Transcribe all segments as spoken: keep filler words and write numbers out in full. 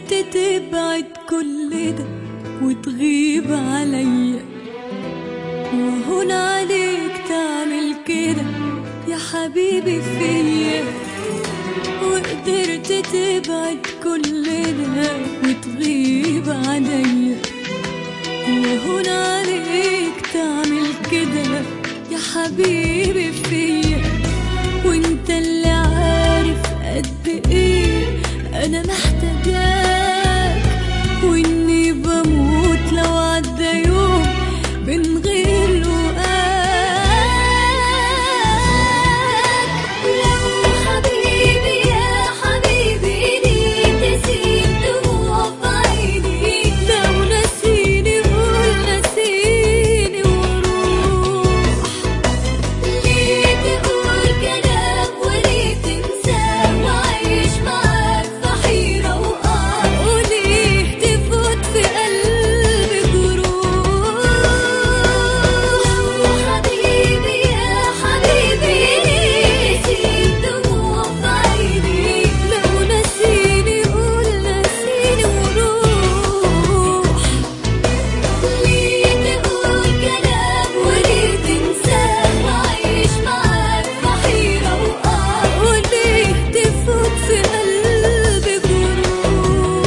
قدرت تبعد كل ده وتغيب عليا، وهون عليك تعمل كده يا حبيبي فيا. وقدرت تبعد كل ده وتغيب عليا، وهون عليك تعمل كده يا حبيبي فيا. وانت اللي عارف قد ايه انا محتاجاك، واني بموت لو عدى يوم من غير لقاك. لو حبيبي يا حبيبي ليه تسيب دموع في عيني؟ لو نسيني قول نسيني وروح. ليه تقول كلام وليه تنساه وعيش معاك في حيرة وقهر؟ وليه تفوت في قلبي جروح؟ حبيبي يا حبيبي ليه تسيب دموع في عيني؟ لو نسيني قول نسيني وروح. ليه تقول كلام وليه تنساه وعيش معاك في حيرة وقهر؟ وليه تفوت في قلبي جروح؟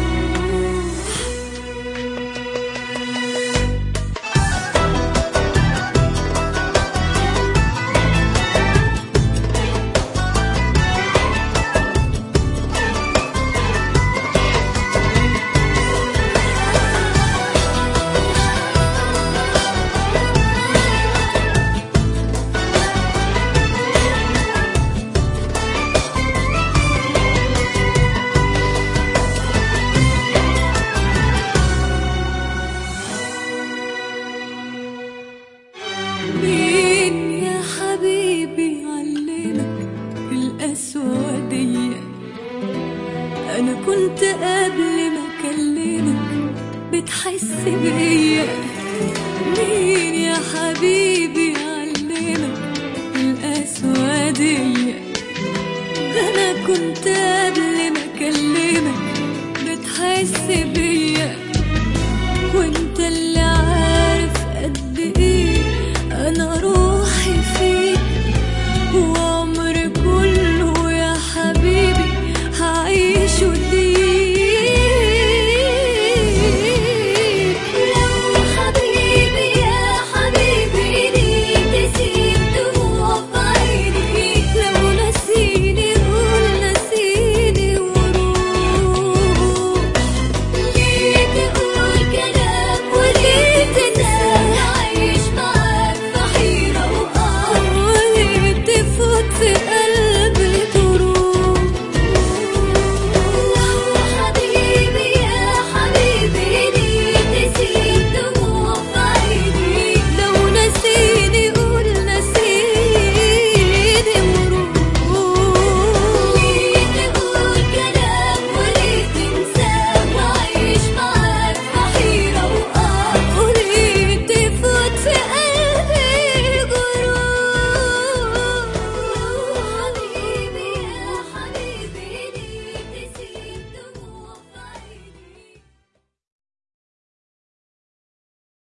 مين يا حبيبي علمك القسوة دي؟ أنا كنت قبل ما أكلمك بتحس بيا. مين يا حبيبي علمك القسوة دي؟ ده أنا كنت قبل ما أكلمك بتحس بيا. وانت اللي عارف قد ايه انا روحي